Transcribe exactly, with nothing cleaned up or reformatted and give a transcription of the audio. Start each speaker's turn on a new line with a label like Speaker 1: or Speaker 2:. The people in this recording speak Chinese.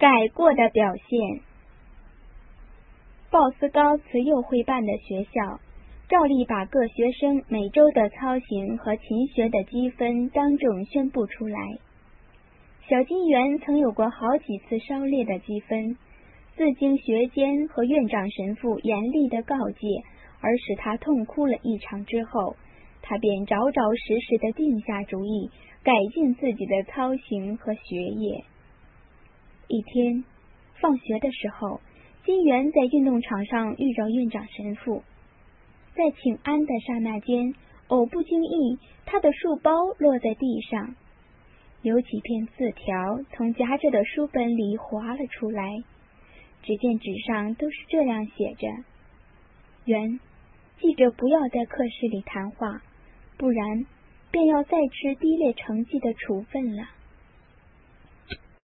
Speaker 1: 改过的表现。鲍斯高慈幼会办的学校照例把各学生每周的操行和勤学的积分当众宣布出来。小金元曾有过好几次稍劣的积分，自经学监和院长神父严厉的告诫，而使他痛哭了一场之后，他便着着实实的定下主意，改进自己的操行和学业。一天放学的时候，金元在运动场上遇着院长神父，在请安的刹那间，偶不经意，他的书包落在地上，有几篇字条从夹着的书本里滑了出来。只见纸上都是这样写着：元，记着不要在课室里谈话，不然便要再吃低劣成绩的处分了。